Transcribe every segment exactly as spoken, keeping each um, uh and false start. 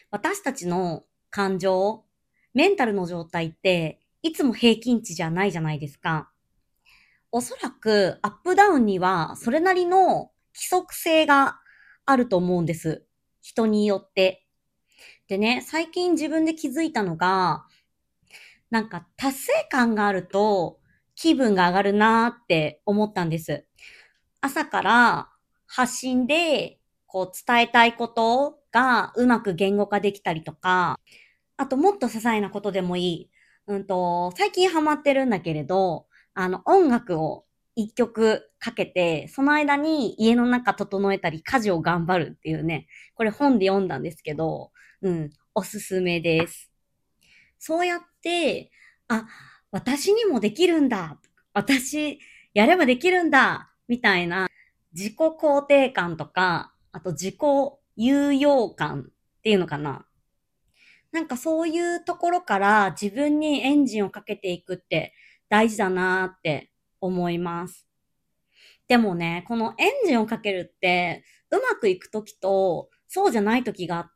私たちの感情、メンタルの状態っていつも平均値じゃないじゃないですか。おそらくアップダウンにはそれなりの規則性があると思うんです。人によって。でね、最近自分で気づいたのが、なんか達成感があると気分が上がるなーって思ったんです。朝から発信でこう伝えたいことがうまく言語化できたりとか、あともっと些細なことでもいい。うんと、最近ハマってるんだけれど、あの、音楽を一曲かけて、その間に家の中整えたり、家事を頑張るっていうね、これ本で読んだんですけど、うん、おすすめです。そうやって、あ、私にもできるんだ。私、やればできるんだ。みたいな自己肯定感とか、あと自己有用感っていうのかな。なんかそういうところから自分にエンジンをかけていくって大事だなーって思います。でもね、このエンジンをかけるってうまくいくときとそうじゃないときがあって、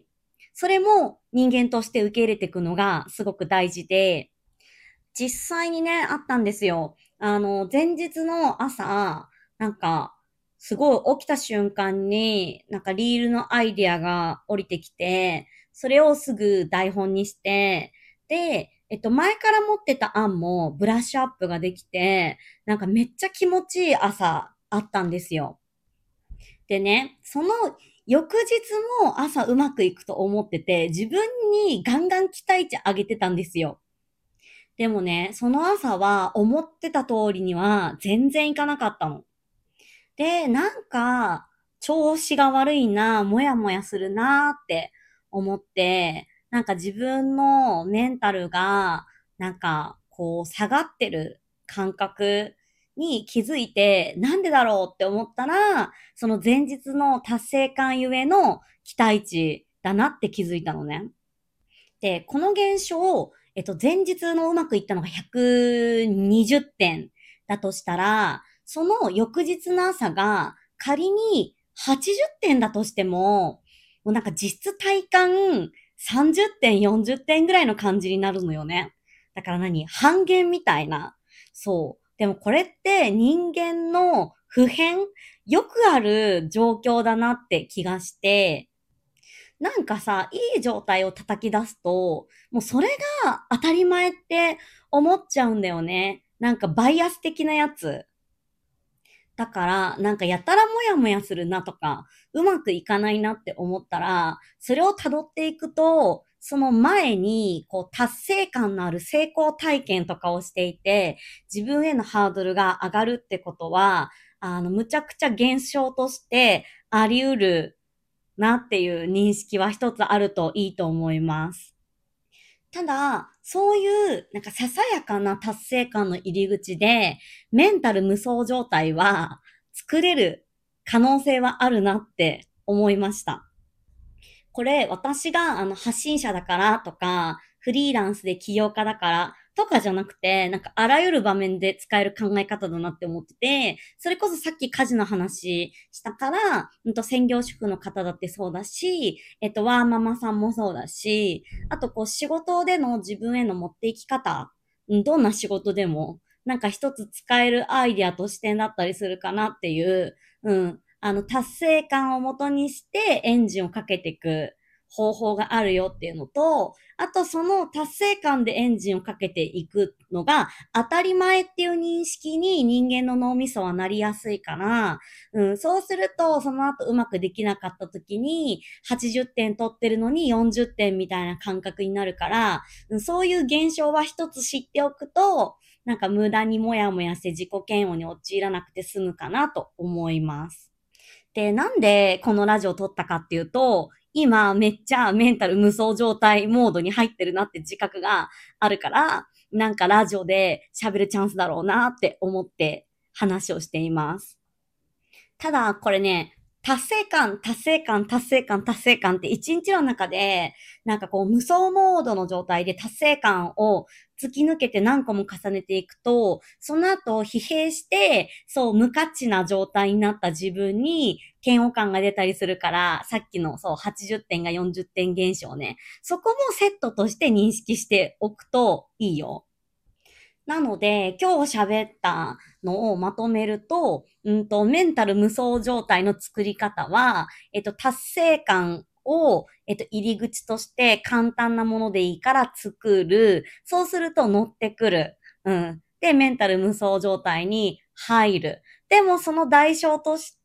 それも人間として受け入れていくのがすごく大事で、実際にね、あったんですよ。あの、前日の朝、なんか、すごい起きた瞬間に、なんかリールのアイディアが降りてきて、それをすぐ台本にして、で、えっと、前から持ってた案もブラッシュアップができて、なんかめっちゃ気持ちいい朝あったんですよ。でね、その翌日も朝うまくいくと思ってて、自分にガンガン期待値上げてたんですよ。でもね、その朝は思ってた通りには全然いかなかったの。で、なんか、調子が悪いな、もやもやするなって思って、なんか自分のメンタルが、なんか、こう、下がってる感覚に気づいて、なんでだろうって思ったら、その前日の達成感ゆえの期待値だなって気づいたのね。で、この現象、えっと、前日のうまくいったのがひゃくにじゅってんだとしたら、その翌日の朝が仮にはちじゅってんだとしても、もうなんか実質体感さんじゅってん、よんじゅってんぐらいの感じになるのよね。だから何半減みたいな。そう。でもこれって人間の普遍、よくある状況だなって気がして、なんかさ、いい状態を叩き出すと、もうそれが当たり前って思っちゃうんだよね。なんかバイアス的なやつ。だから、なんかやたらもやもやするなとか、うまくいかないなって思ったら、それを辿っていくと、その前に、こう、達成感のある成功体験とかをしていて、自分へのハードルが上がるってことは、あの、むちゃくちゃ現象としてあり得るなっていう認識は一つあるといいと思います。ただ、そういうなんかささやかな達成感の入り口で、メンタル無双状態は作れる可能性はあるなって思いました。これ私があの発信者だからとか、フリーランスで起業家だからとかじゃなくて、なんかあらゆる場面で使える考え方だなって思ってて、それこそさっき家事の話したから、うんと専業主婦の方だってそうだし、えっと、ワーママさんもそうだし、あとこう仕事での自分への持っていき方、うんどんな仕事でも、なんか一つ使えるアイデアと視点だったりするかなっていう、うん、あの、達成感をもとにしてエンジンをかけていく方法があるよっていうのと、あとその達成感でエンジンをかけていくのが当たり前っていう認識に人間の脳みそはなりやすいから、うん、そうするとその後うまくできなかった時にはちじゅってん取ってるのによんじゅってんみたいな感覚になるから、うん、そういう現象は一つ知っておくと、なんか無駄にもやもやして自己嫌悪に陥らなくて済むかなと思います。で、なんでこのラジオを撮ったかっていうと、今めっちゃメンタル無双状態モードに入ってるなって自覚があるから、なんかラジオで喋るチャンスだろうなって思って話をしています。ただ、これね、 達成感、達成感、達成感、達成感って一日の中で、なんかこう無双モードの状態で達成感を突き抜けて何個も重ねていくと、その後疲弊して、そう無価値な状態になった自分に嫌悪感が出たりするから、さっきのそうはちじゅってんがよんじゅってん現象ね。そこもセットとして認識しておくといいよ。なので、今日喋ったのをまとめると、うんと、メンタル無双状態の作り方は、えっと、達成感を、えっと、入り口として簡単なものでいいから作る。そうすると乗ってくる。うん。で、メンタル無双状態に入る。でも、その代償として、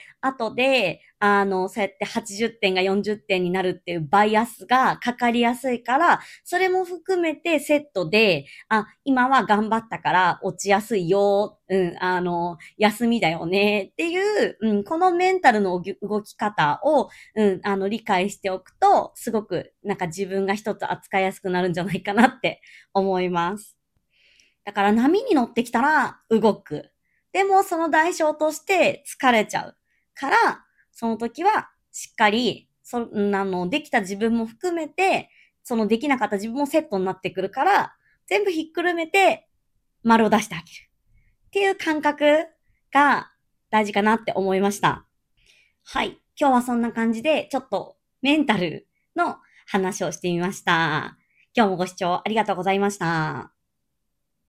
後で、あの、そうやってはちじゅってんがよんじゅってんになるっていうバイアスがかかりやすいから、それも含めてセットで、あ、今は頑張ったから落ちやすいよ。うん、あの、休みだよね。っていう、うん、このメンタルの動き方を、うん、あの、理解しておくと、すごく、なんか自分が一つ扱いやすくなるんじゃないかなって思います。だから波に乗ってきたら動く。でもその代償として疲れちゃう。から、その時はしっかり、そ、あの、できた自分も含めて、そのできなかった自分もセットになってくるから、全部ひっくるめて丸を出してあげる。っていう感覚が大事かなって思いました。はい。今日はそんな感じで、ちょっとメンタルの話をしてみました。今日もご視聴ありがとうございました。